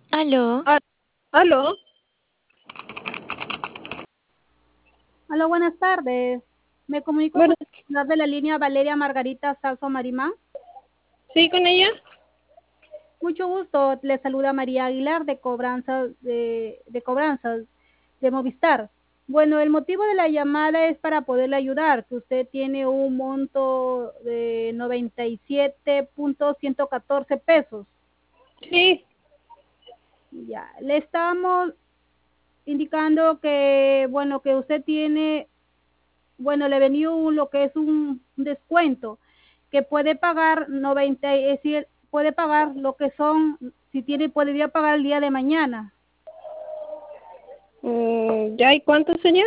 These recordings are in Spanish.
Aló, Ah, ¿aló? Hola, buenas tardes. Me comunico Bueno, con el titular de la línea Valeria Margarita Salso Marimán. ¿sí con ella? Mucho gusto. Le saluda María Aguilar de Cobranzas de Movistar. Bueno, el motivo de la llamada es para poderle ayudar, que usted tiene un monto de 97.114 pesos. Sí, Ya, le estamos indicando que, bueno, que usted tiene, bueno, le venía lo que es un descuento, que puede pagar 90, es decir, puede pagar lo que son, si tiene, podría pagar el día de mañana, ¿ya y cuánto, señor?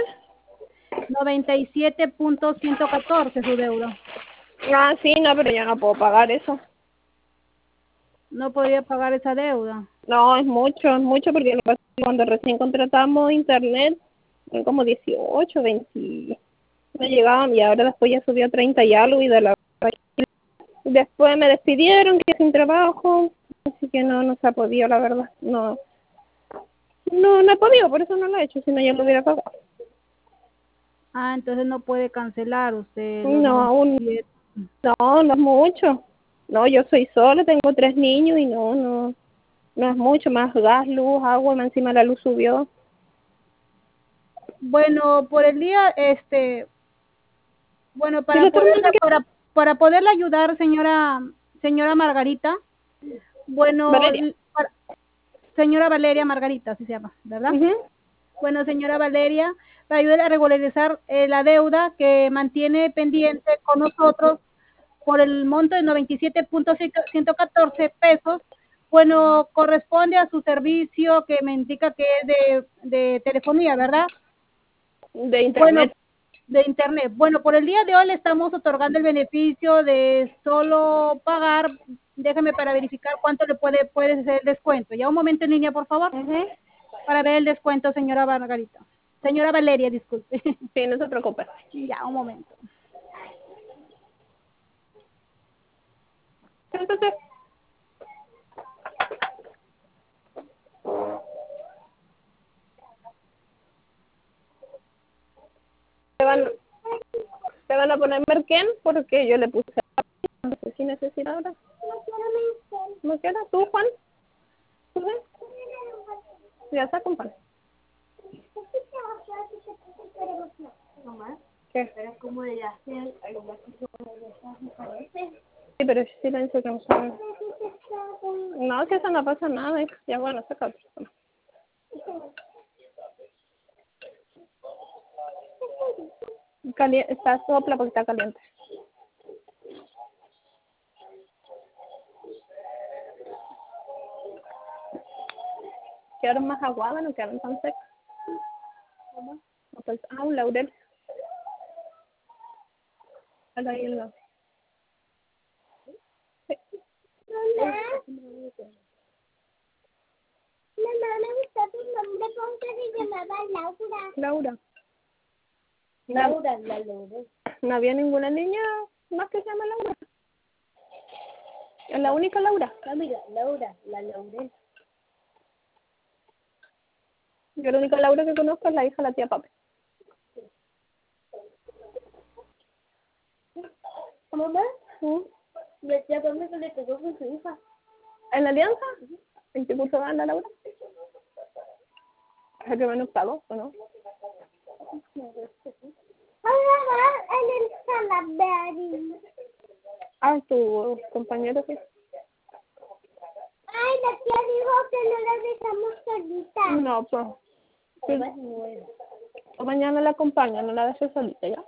97.114 su deuda. Ah, sí, no, pero yo no puedo pagar eso. No podría pagar esa deuda. No, es mucho, porque lo que pasa es que cuando recién contratamos internet, eran como 18, 20, me llegaban y ahora después ya subió a 30 y algo y de la... Después me despidieron, que sin trabajo, así que no se ha podido, la verdad. No he podido, por eso no lo he hecho, si no ya lo hubiera pagado. Ah, entonces no puede cancelar usted los No, aún 97. no es mucho. No, yo soy sola, tengo 3 niños y no es mucho, más gas, luz, agua, más encima la luz subió. Bueno, por el día, bueno, Sí, lo estoy viendo aquí. para poderle ayudar, señora Margarita, bueno, Valeria. señora Valeria Margarita, así se llama, ¿verdad? Ujú. Bueno, señora Valeria, para ayudar a regularizar la deuda que mantiene pendiente con nosotros por el monto de 97.114 pesos. Bueno, corresponde a su servicio que me indica que es de telefonía, ¿verdad? De Bueno, internet. de internet. Bueno, por el día de hoy le estamos otorgando el beneficio de solo pagar, déjeme para verificar cuánto le puede ser el descuento. Ya un momento en línea, por favor, Ujú. para ver el descuento, señora Margarita. Señora Valeria, disculpe. Sí, no se preocupe. Ya, un momento. Entonces, te van, te van a poner Merken porque yo le puse, no sé si necesita ahora. ¿No quiero? ¿Tú, Juan? ¿Tú ves? Ya está, compadre. ¿Qué? Sí, pero es silencio que no sabe. No, que eso no pasa nada. Ya bueno, saca otro. Está sopla porque está caliente. Quedaron más aguadas, no quedaron tan secas. No, pues, un laurel. Ahí en la... Sí. Mamá, me gustó tu nombre porque se llamaba Laura. Laura. Laura, la Laura. No había ninguna niña más que se llama Laura. Es la única Laura. Ah, mira, Laura, la Laura. Yo la única Laura que conozco es la hija de la tía Papi. Mamá, ¿Mm? la tía Pame que le tocó con su hija. ¿En la alianza? ¿En qué curso anda Laura? ¿Es el primer octavo o no? Ahora va en el Salaberry. Ah, tu compañero sí. Ay, la tía dijo que no la dejamos solita. No, pues. Sí. Mamá es nueva. O mañana la acompaña, no la dejes solita, ¿ya?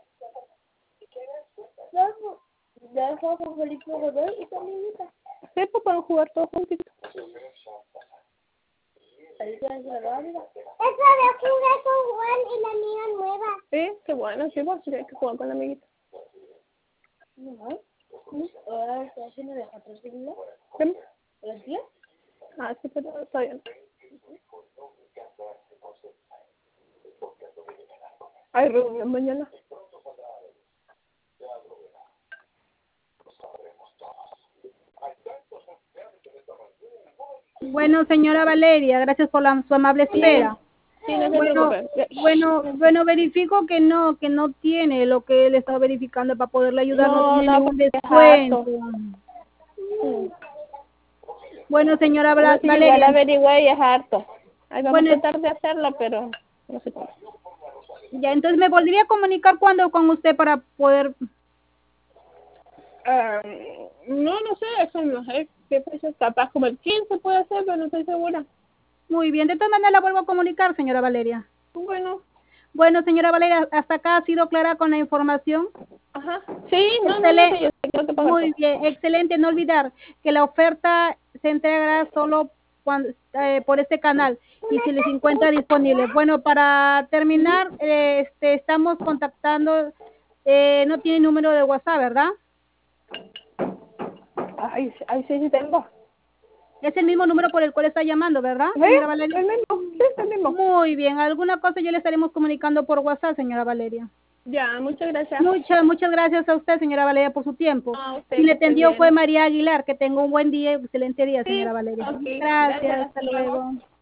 Luego, ya dejó con Felipe Godoy y con mi hija. Sí, pues pueden jugar todos juntitos. Ahí se va a la mira. Esa de jugar con Juan y la niña nueva. Sí, qué bueno, sí, pues sí, hay que jugar con la amiguita. No. Ahora está haciendo de 14 kilos. ¿Sí? ¿A las 10? Ah, sí, pero está bien. Hay reunión mañana. Bueno. Bueno, señora Valeria, gracias por su amable espera. Sí, no se Bueno, preocupe. verifico que no tiene lo que él está verificando para poderle ayudar, no tiene ningún porque es descuento. harto. Sí. Bueno, señora Pero sí, igual Valeria, averigüé y es harto. Ahí vamos bueno, a tratar de hacerlo, pero no sé cómo. ya, entonces me volvería a comunicar cuando con usted para poder. No sé, eso no sé qué fecha, capaz como el 15 puede ser, pero no estoy segura. Muy bien, de todas maneras la vuelvo a comunicar, señora Valeria. Bueno, Bueno, señora Valeria, hasta acá ha sido clara con la información. ajá. Sí, no, Excelente. sí, yo sé que no te puedo Muy hacer. bien, excelente. No olvidar que la oferta se entregará solo por este canal y si les encuentra disponible. Bueno, para terminar, estamos contactando, no tiene número de WhatsApp, ¿verdad? Ahí sí tengo. Es el mismo número por el cual está llamando, ¿verdad, ¿Ves? señora Valeria? El mismo, sí, el mismo. Muy bien, alguna cosa ya le estaremos comunicando por WhatsApp, señora Valeria. Ya, muchas gracias. Muchas gracias a usted, señora Valeria, por su tiempo. A usted Quien que le esté atendió fue bien. María Aguilar. Que tenga un buen día, excelente día, Sí, señora Valeria. ok, Gracias, gracias. hasta luego.